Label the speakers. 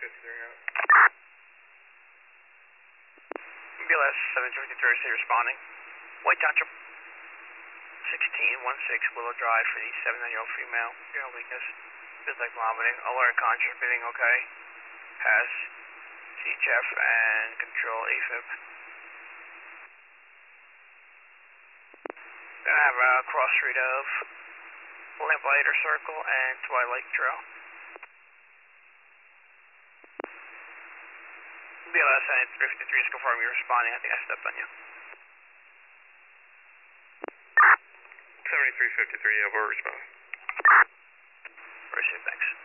Speaker 1: out.
Speaker 2: BLS 753 is responding. White Township 1616 Willow Drive for the 7-9-year-old female. Feeling weakness. Feels like vomiting. Alert, conscious, breathing okay. Has CHF and control AFib. Gonna have a cross street of Lamplighter Circle and Twilight Trail. BLS 353 is confirming you're responding. I think I stepped on you.
Speaker 1: 7353, yeah, we're responding.
Speaker 2: Appreciate it, thanks.